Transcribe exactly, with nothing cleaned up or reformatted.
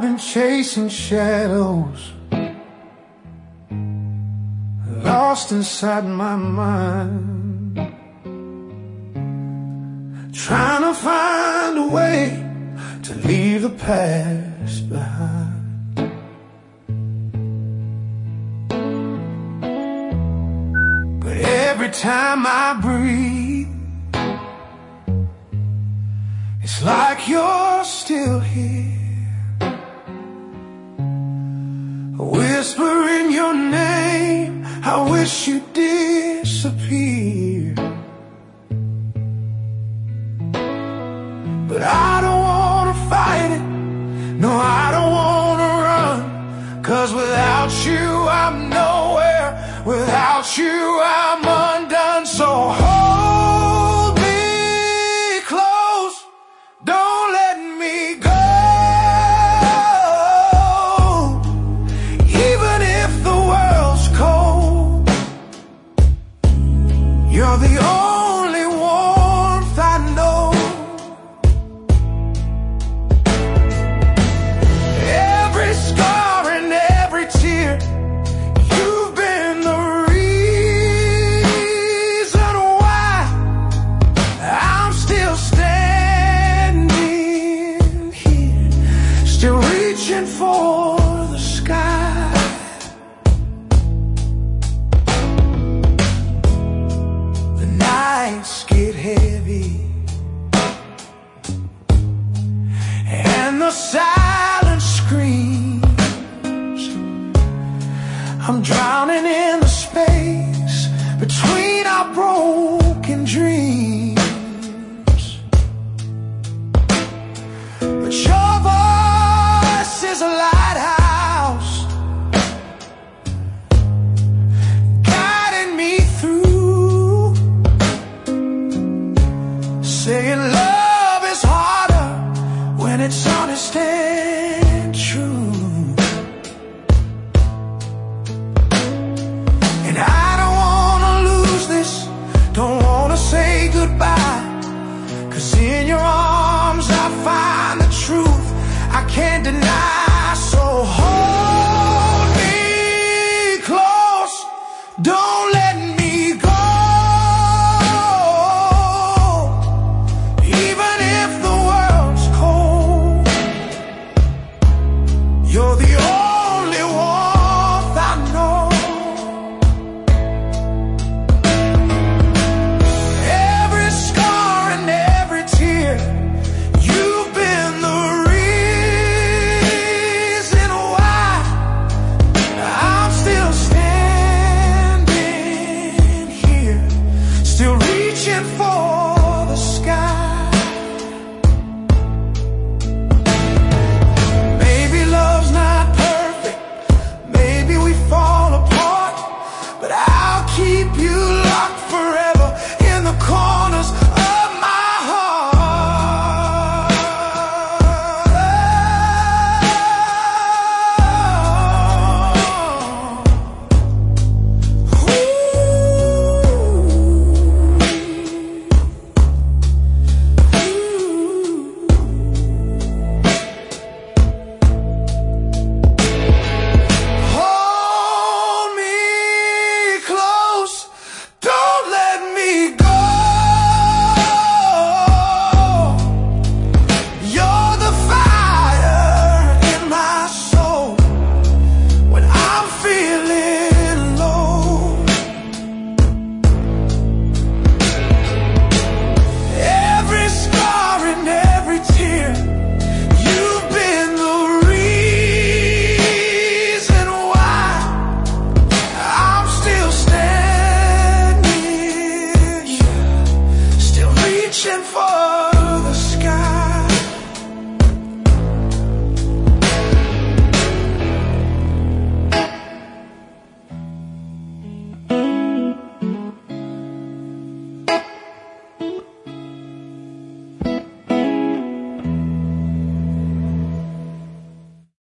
been chasing shadows, lost inside my mind, trying to find a way to leave the past behind. But every time I breathe, it's like you're still here, whispering your name. I wish you disappear, but I don't wanna fight it. No, I don't wanna run, 'cause without you I'm nowhere, without you I'm undone. So hold me close, don't let me go. Even if the world's cold, you're the only warmth I know. Every scar and every tear, you've been the reason why I'm still standing here, still reaching for the sky. The nights get heavy and the silence screams. I'm drowning in the space between our broken dreams, but your voice is alive.